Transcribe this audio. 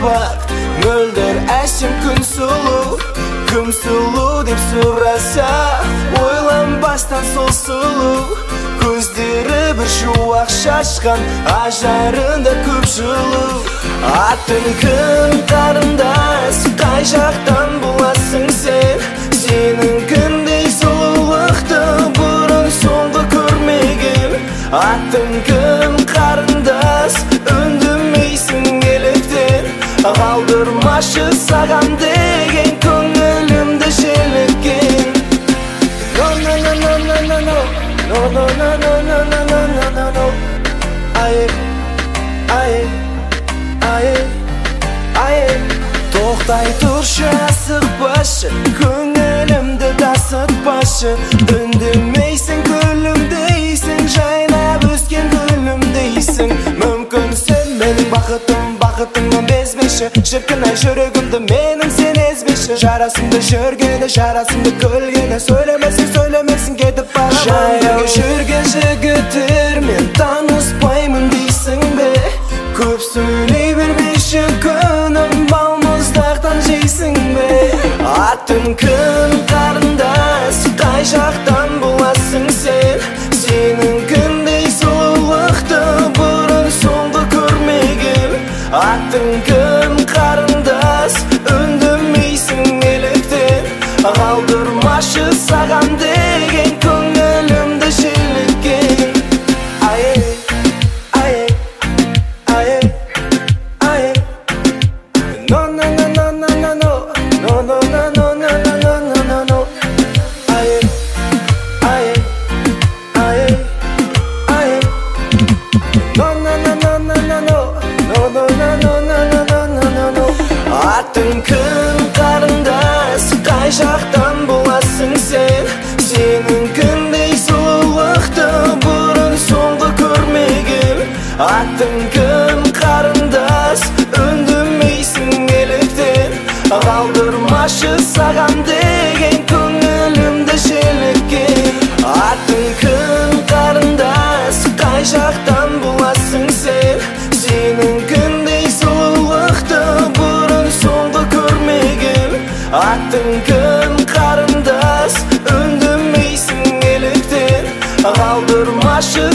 bak, mölder әшім күн сұлу. Кім сұлу деп сұраса, ойланбастан сол сұлу. Көздері бір шуақ шашқан, ажарында көп жылу. Атын кім қарындас, қай жақтан боласың сен? Сенің кімдей сұлулықты бұрын соңғы көрмеген. Атын кім қарындас, үндемейсің неліктен? Қалдырмашы саған деген көңілімді желіккен. No, no, no, no, no, no, no, no, no, no. Aye, aye, aye, aye. Тоқтай тұршы, асықпашы, көңілімді тасытпашы. Үндемейсің, күлімдейсің, жайнап өскен гүлімдейсің. Мүмкін сен менің бақытымнан безбеші. Шіркін-ай жүрегімді менің сен ezбеші. Жарасымды жүргені, жарасымды күлгені, сөйлемесің кетіп бара. Жаяу жүрген жігіттермен таныспаймын дейсің бе? Көп сөйлей бермеші, күнім балмұздақтан жейсің бе? Атын кім қарындас, қай жақтан боласың сен? Сенің кімдей сұлулықты бұрын соңғы көрмеген. Атын кім қарындас, үндемейсің неліктен? Қалдырмашы саған деген көңілімді желіккен. Ае, ае, ае, ае. No, no, no, no, no, no, no. No, no, no, no, no, no, no, no, no, no. Ае, ае, ае, ае. No, no, no, no, no, no, no. No, no, no, no, no, no, no, no, no, no. Атын кім қарындас, қай жақтан боласың сен? Сенің кімдей сұлулықты бұрын соңғы көрмеген. Атын кім қарындас, үндемейсің неліктен? Қалдырмашы саған деген көңілімді желіккен. Атын кім қарындас, қай жақтан боласың сен? Сенің кімдей сұлулықты бұрын соңғы көрмеген. Атын кім қарындас, үндемейсің неліктен? Қалдырмашы